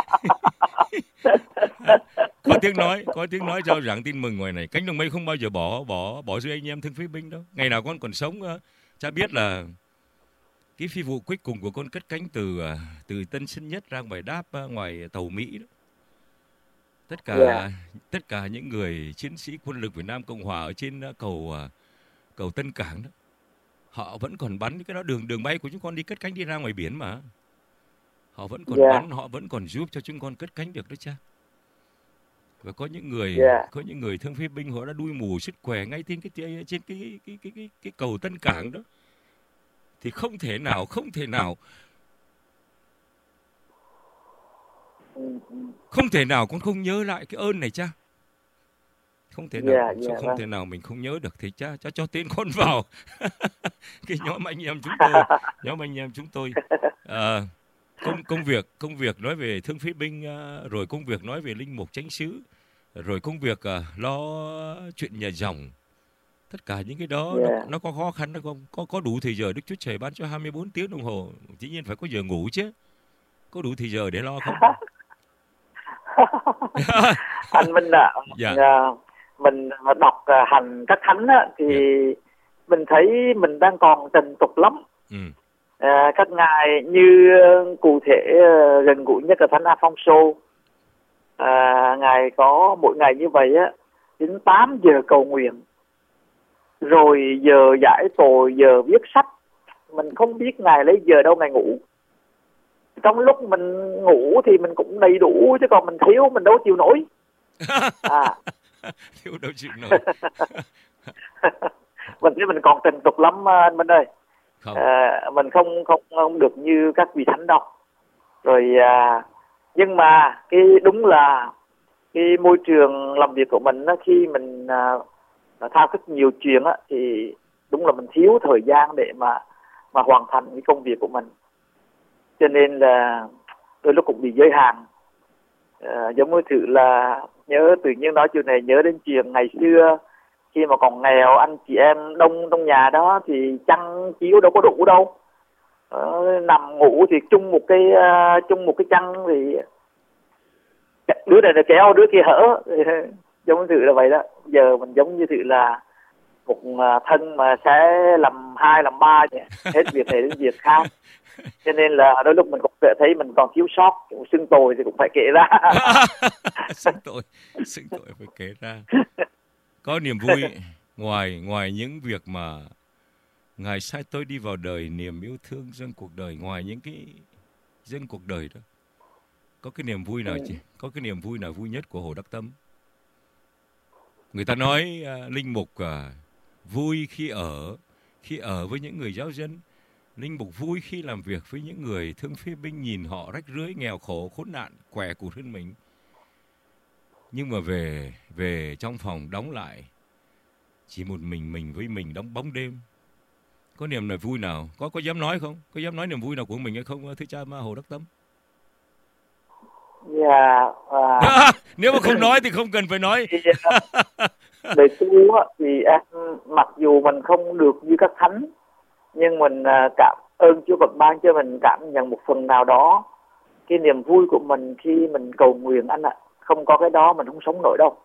có tiếng nói có tiếng nói cho giảng tin mừng ngoài này. Cánh Đồng Mây không bao giờ bỏ bỏ bỏ rơi anh em thương phế binh đâu. Ngày nào con còn sống, cha biết là cái phi vụ cuối cùng của con cất cánh từ từ Tân Sơn Nhất ra ngoài đáp ngoài tàu Mỹ đó. Tất cả yeah. tất cả những người chiến sĩ quân lực Việt Nam Cộng Hòa ở trên cầu cầu Tân Cảng đó, họ vẫn còn bắn cái đó, đường đường bay của chúng con đi cất cánh đi ra ngoài biển mà, họ vẫn còn yeah. bắn, họ vẫn còn giúp cho chúng con cất cánh được đó cha. Và có những người yeah. có những người thương phế binh họ đã đuôi mù sức khỏe ngay trên cái trên cái cái cái cái, cái cầu Tân Cảng đó, thì không thể nào không thể nào Không thể nào con không nhớ lại cái ơn này cha. Không thể nào, yeah, yeah, không right. thể nào mình không nhớ được. Thì cha, cha cho tên con vào cái nhóm anh em chúng tôi, nhóm anh em chúng tôi. À, công công việc công việc nói về thương phế binh, rồi công việc nói về linh mục chánh xứ, rồi công việc uh, lo chuyện nhà dòng. Tất cả những cái đó yeah. nó, nó có khó khăn đó không? Có có đủ thời giờ Đức Chúa Trời ban cho hai mươi bốn tiếng đồng hồ, dĩ nhiên phải có giờ ngủ chứ. Có đủ thời giờ để lo không? Anh Minh ạ, à, dạ. uh, mình đọc uh, hành các thánh á, thì yeah. mình thấy mình đang còn trần tục lắm. Ừ. Uh, các ngài như uh, cụ thể uh, gần gũi nhất là thánh Alfonso, uh, ngài có mỗi ngày như vậy á đến tám giờ cầu nguyện, rồi giờ giải tội, giờ viết sách. Mình không biết ngài lấy giờ đâu ngài ngủ. Trong lúc mình ngủ thì mình cũng đầy đủ, chứ còn mình thiếu mình đâu chịu nổi. À. Thiếu đâu chịu nổi. Mình thấy mình còn trần tục lắm anh Minh ơi. Không. À, mình không, không không được như các vị thánh đâu. Rồi à, nhưng mà cái đúng là cái môi trường làm việc của mình á, khi mình à, thao thức nhiều chuyện á, thì đúng là mình thiếu thời gian để mà mà hoàn thành cái công việc của mình. cho nên là đôi lúc cũng bị giới hạn. À, giống như thử là nhớ tự nhiên nói chuyện này nhớ đến chuyện ngày xưa khi mà còn nghèo, anh chị em đông trong nhà đó thì chăn chiếu đâu có đủ đâu. Ờ, nằm ngủ thì chung một cái uh, chung một cái chăn thì đứa này nó kéo đứa kia hở, giống như thử là vậy đó. Giờ mình giống như thử là một thân mà sẽ làm hai làm ba vậy. Hết việc này đến việc khác, cho nên là đôi lúc mình cũng thấy mình còn thiếu sót, xưng tội thì cũng phải kể ra. Xưng tội, xưng tội phải kể ra. Có niềm vui ngoài ngoài những việc mà Ngài sai tôi đi vào đời, niềm yêu thương dâng cuộc đời, ngoài những cái dâng cuộc đời đó, có cái niềm vui nào chứ? Có cái niềm vui nào vui nhất của Hồ Đắc Tâm? Người ta nói uh, linh mục uh, vui khi ở khi ở với những người giáo dân, linh mục vui khi làm việc với những người thương phế binh, nhìn họ rách rưới, nghèo khổ, khốn nạn, què cụt hơn mình. Nhưng mà về về trong phòng đóng lại, chỉ một mình mình với mình đóng bóng đêm. Có niềm này vui nào? Có có dám nói không? Có dám nói niềm vui nào của mình hay không, thưa cha Ma Hồ Đắc Tâm? Dạ. À, nếu mà không nói thì không cần phải nói. Về tu thì em, mặc dù mình không được như các thánh, nhưng mình cảm ơn Chúa Phật ban cho mình cảm nhận một phần nào đó cái niềm vui của mình khi mình cầu nguyện anh ạ. À. Không có cái đó mình không sống nổi đâu.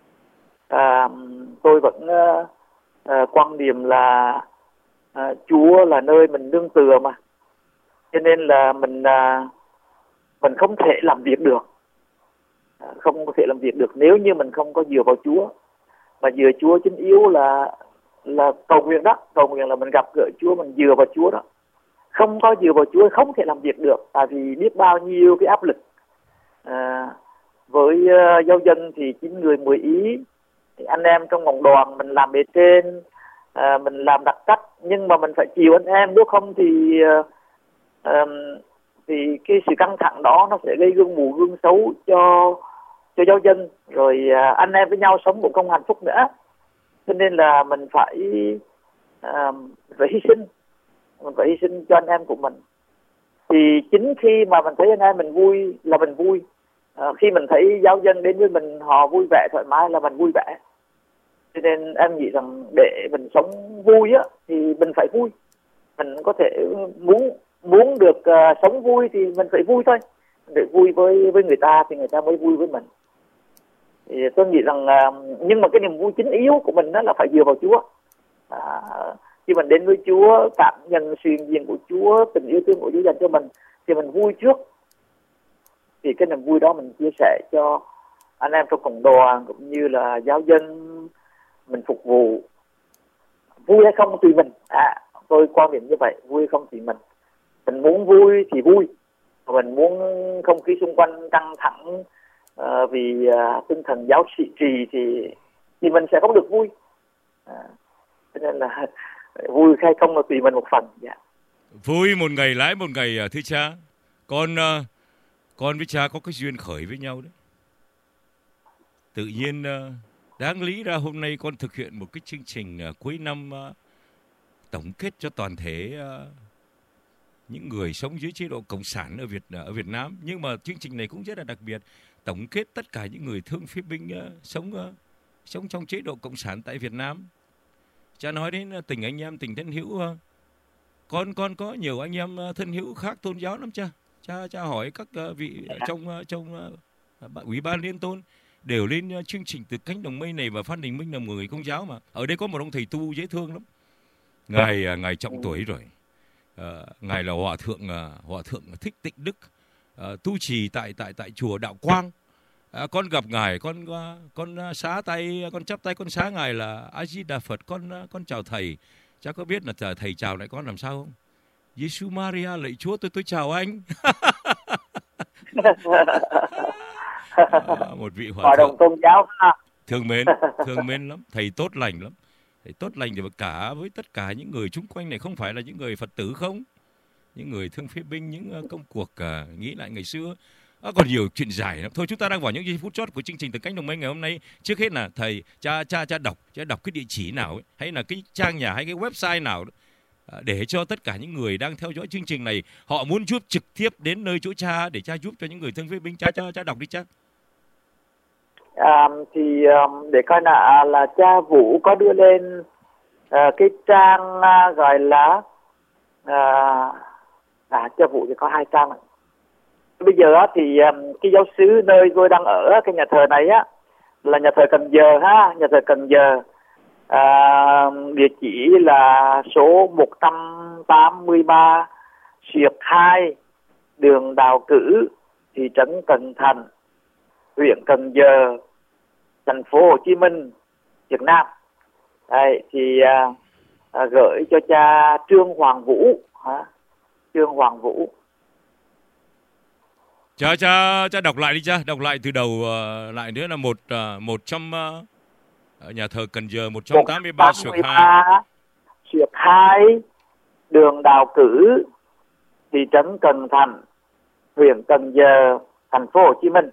À, tôi vẫn uh, uh, quan điểm là uh, Chúa là nơi mình nương tựa mà, cho nên là mình uh, mình không thể làm việc được, uh, không có thể làm việc được nếu như mình không có dựa vào Chúa. Mà dựa Chúa chính yếu là là cầu nguyện đó, cầu nguyện là mình gặp gỡ Chúa, mình dựa vào Chúa đó. Không có dựa vào Chúa không thể làm việc được, tại vì biết bao nhiêu cái áp lực. À, với uh, giáo dân thì chín người mười ý, thì anh em trong vòng đoàn mình làm bề trên, uh, mình làm đặc cách, nhưng mà mình phải chiều anh em, nếu không thì uh, um, thì cái sự căng thẳng đó nó sẽ gây gương mù gương xấu cho cho giáo dân, rồi uh, anh em với nhau sống một không hạnh phúc nữa. Cho nên là mình phải uh, phải hy sinh, mình phải hy sinh cho anh em của mình. Thì chính khi mà mình thấy anh em mình vui là mình vui. À, khi mình thấy giáo dân đến với mình họ vui vẻ thoải mái là mình vui vẻ. Cho nên em nghĩ rằng để mình sống vui á thì mình phải vui. Mình có thể muốn muốn được uh, sống vui thì mình phải vui thôi. Để vui với với người ta thì người ta mới vui với mình. Thì tôi nghĩ rằng uh, nhưng mà cái niềm vui chính yếu của mình đó là phải dựa vào Chúa. À, khi mình đến với Chúa, cảm nhận sự hiện diện của Chúa, tình yêu thương của Chúa dành cho mình thì mình vui trước. Thì cái niềm vui đó mình chia sẻ cho anh em trong cộng đoàn cũng như là giáo dân mình phục vụ. Vui hay không tùy mình. À, tôi quan điểm như vậy, vui hay không tùy mình. Mình muốn vui thì vui, mình muốn không khí xung quanh căng thẳng uh, vì uh, tinh thần giáo trị trì thì thì mình sẽ không được vui. À, cho nên là vui hay không là tùy mình một phần. Yeah. Vui một ngày lãi một ngày, thưa cha. Con uh... Con với cha có cái duyên khởi với nhau đấy. Tự nhiên đáng lý ra hôm nay con thực hiện một cái chương trình cuối năm tổng kết cho toàn thể những người sống dưới chế độ cộng sản ở Việt ở Việt Nam. Nhưng mà chương trình này cũng rất là đặc biệt, tổng kết tất cả những người thương phế binh sống sống trong chế độ cộng sản tại Việt Nam. Cha nói đến tình anh em, tình thân hữu. Con con có nhiều anh em thân hữu khác tôn giáo lắm cha. Cha cha hỏi các vị trong trong uh, ủy ban liên tôn đều lên chương trình Từ Cánh Đồng Mây này, và Phan Đình Minh là một người Công giáo mà. Ở đây có một ông thầy tu dễ thương lắm. Ngài uh, ngài trọng tuổi rồi. Uh, ngài là hòa thượng uh, hòa thượng Thích Tịnh Đức, uh, tu trì tại tại tại chùa Đạo Quang. Uh, con gặp ngài, con uh, con uh, xá tay, con chắp tay con xá ngài là A Di Đà Phật, con uh, con chào thầy. Cha có biết là thầy chào lại con làm sao không? Giêsu Maria lạy Chúa, tôi tôi chào anh. À, một vị hòa thượng tôn giáo thương mến, thương mến lắm, thầy tốt lành lắm, thầy tốt lành thì cả với tất cả những người chung quanh này, không phải là những người Phật tử không, những người thương phế binh, những công cuộc uh, nghĩ lại ngày xưa. À, còn nhiều chuyện dài lắm. Thôi chúng ta đang vào những phút chót của chương trình Từ Cánh Đồng Mây ngày hôm nay. Trước hết là thầy cha cha cha đọc cha đọc cái địa chỉ nào ấy, hay là cái trang nhà hay cái website nào đó, để cho tất cả những người đang theo dõi chương trình này, họ muốn giúp trực tiếp đến nơi chỗ cha để cha giúp cho những người thương phế binh. Cha cha cha đọc đi cha. À, thì um, để coi là là cha Vũ có đưa lên uh, cái trang uh, gọi là uh, à cha Vũ thì có hai trang. Bây giờ á, thì um, cái giáo xứ nơi tôi đang ở cái nhà thờ này á là nhà thờ Cần Giờ ha, nhà thờ Cần Giờ. À, địa chỉ là số một trăm tám mươi ba Xuyệt hai, đường Đào Cử, thị trấn Cần Thành, huyện Cần Giờ, thành phố Hồ Chí Minh, Việt Nam. Đây, thì à, à, gửi cho cha Trương Hoàng Vũ, hả? Trương Hoàng Vũ. Cha cha cha đọc lại đi cha, đọc lại từ đầu uh, lại nữa là một uh, một trăm uh, ở nhà thờ Cần Giờ một trăm tám mươi ba Xuyệt hai. Xuyệt hai, đường Đào Cử, thị trấn Cần Thành, huyện Cần Giờ, thành phố Hồ Chí Minh.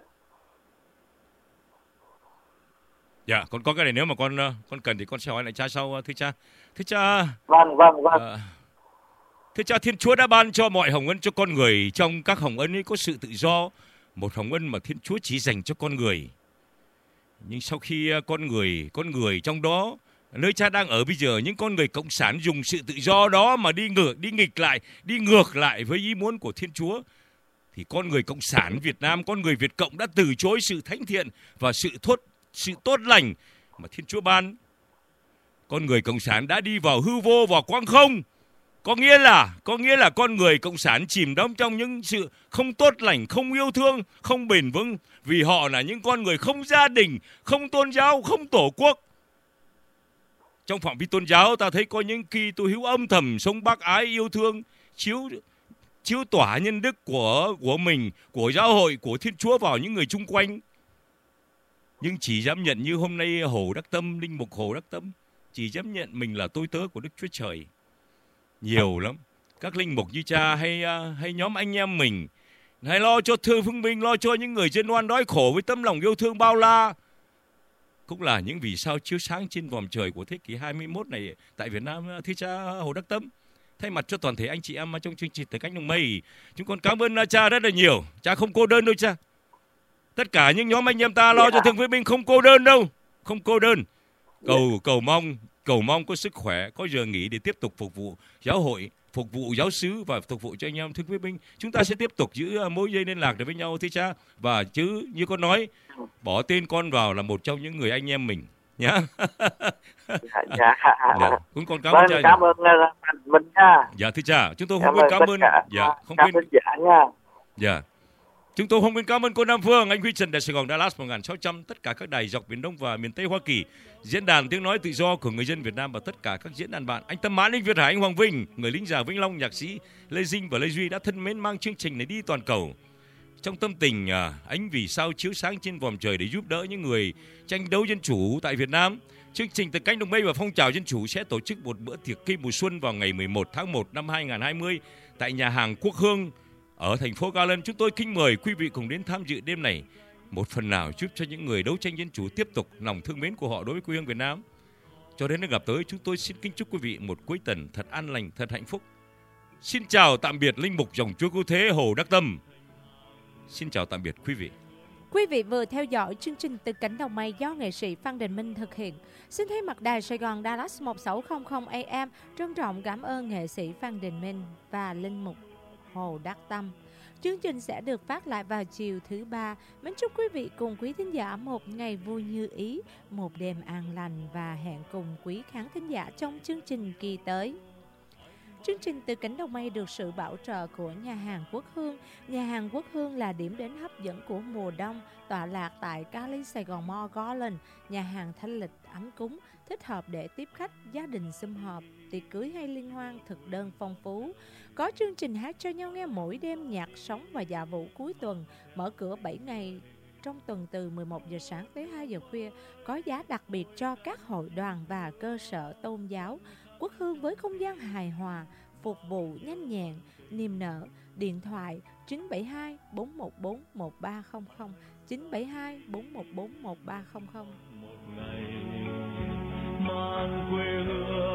Dạ, con có cái này nếu mà con con cần thì con sẽ hỏi lại cha sau, thưa cha. Thưa cha. Vâng vâng vâng. À, thưa cha, Thiên Chúa đã ban cho mọi hồng ân cho con người, trong các hồng ân ấy có sự tự do, một hồng ân mà Thiên Chúa chỉ dành cho con người. Nhưng sau khi con người, con người trong đó, nơi cha đang ở bây giờ, những con người cộng sản dùng sự tự do đó mà đi ngược, đi nghịch lại, đi ngược lại với ý muốn của Thiên Chúa, thì con người cộng sản Việt Nam, con người Việt Cộng đã từ chối sự thánh thiện và sự tốt, sự tốt lành mà Thiên Chúa ban. Con người cộng sản đã đi vào hư vô, vào quang không. Có nghĩa là, có nghĩa là con người cộng sản chìm đắm trong những sự không tốt lành, không yêu thương, không bền vững, vì họ là những con người không gia đình, không tôn giáo, không tổ quốc. Trong phạm vi tôn giáo, ta thấy có những Kitô hữu âm thầm sống bác ái, yêu thương, chiếu chiếu tỏa nhân đức của của mình, của giáo hội, của Thiên Chúa vào những người chung quanh. Nhưng chỉ dám nhận như hôm nay Hồ Đắc Tâm, linh mục Hồ Đắc Tâm, chỉ dám nhận mình là tôi tớ của Đức Chúa Trời. Nhiều lắm. Các linh mục như cha hay hay nhóm anh em mình hay lo cho thương thương binh, lo cho những người dân oan đói khổ với tấm lòng yêu thương bao la, cũng là những vì sao chiếu sáng trên vòm trời của thế kỷ hai mươi mốt này tại Việt Nam, thưa cha Hồ Đắc Tâm. Thay mặt cho toàn thể anh chị em trong chương trình Từ Cánh Đồng Mây, chúng con cảm ơn cha rất là nhiều. Cha không cô đơn đâu cha. Tất cả những nhóm anh em ta lo cho thương phế binh không cô đơn đâu, không cô đơn. Cầu cầu mong cầu mong có sức khỏe, có giờ nghỉ để tiếp tục phục vụ giáo hội, phục vụ giáo xứ và phục vụ cho anh em thương phế binh. Chúng ta sẽ tiếp tục giữ mối dây liên lạc được với nhau, thưa cha. Và chứ như con nói, bỏ tên con vào là một trong những người anh em mình nhá. Dạ. Dạ. Cũng con cảm ơn vâng, cha. Cảm ơn mình nha. Dạ thưa cha, chúng tôi không quên cảm ơn. Dạ, không quên. Nha. Dạ. Chúng tôi không quên cảm ơn cô Nam Phương, anh Huy Trần, Đài Sài Gòn, Dallas một nghìn sáu trăm, tất cả các đài dọc Biển Đông và miền Tây Hoa Kỳ, diễn đàn tiếng nói tự do của người dân Việt Nam và tất cả các diễn đàn bạn. Anh Tâm Mãn, anh Việt Hải, anh Hoàng Vinh, người lính già Vĩnh Long, nhạc sĩ Lê Dinh và Lê Duy đã thân mến mang chương trình này đi toàn cầu. Trong tâm tình ánh vì sao chiếu sáng trên vòm trời để giúp đỡ những người tranh đấu dân chủ tại Việt Nam, chương trình Từ Cánh Đồng Mây và Phong trào Dân chủ sẽ tổ chức một bữa tiệc cây mùa xuân vào ngày mười một tháng một năm hai nghìn không trăm hai mươi tại nhà hàng Quốc Hương ở thành phố Garland. Chúng tôi kính mời quý vị cùng đến tham dự đêm này, một phần nào giúp cho những người đấu tranh dân chủ tiếp tục lòng thương mến của họ đối với quê hương Việt Nam. Cho đến lúc gặp tới, chúng tôi xin kính chúc quý vị một cuối tuần thật an lành, thật hạnh phúc. Xin chào tạm biệt linh mục dòng Chúa Cứu Thế Hồ Đắc Tâm. Xin chào tạm biệt quý vị. Quý vị vừa theo dõi chương trình Từ Cánh Đồng Mây do nghệ sĩ Phan Đình Minh thực hiện. Xin thay mặt đài Sài Gòn Dallas một sáu không không A M trân trọng cảm ơn nghệ sĩ Phan Đình Minh và linh mục Hồ Đắc Tâm. Chương trình sẽ được phát lại vào chiều thứ ba. Mến chúc quý vị cùng quý thính giả một ngày vui như ý, một đêm an lành và hẹn cùng quý khán thính giả trong chương trình kỳ tới. Chương trình Từ Cánh Đồng Mây được sự bảo trợ của nhà hàng Quốc Hương. Nhà hàng Quốc Hương là điểm đến hấp dẫn của mùa đông, tọa lạc tại Cali, Sài Gòn Mall Garland. Nhà hàng thanh lịch, ấm cúng, thích hợp để tiếp khách, gia đình sum họp, tiệc cưới hay liên hoan, thực đơn phong phú. Có chương trình hát cho nhau nghe mỗi đêm, nhạc sống và dạ vũ cuối tuần. Mở cửa bảy ngày trong tuần từ mười một giờ sáng tới hai giờ khuya. Có giá đặc biệt cho các hội đoàn và cơ sở tôn giáo. Quốc Hương với không gian hài hòa, phục vụ nhanh nhẹn, niềm nở. Điện thoại chín bảy hai bốn một bốn một ba không không, chín bảy hai bốn một bốn một ba không không. Một ngày mang quê hương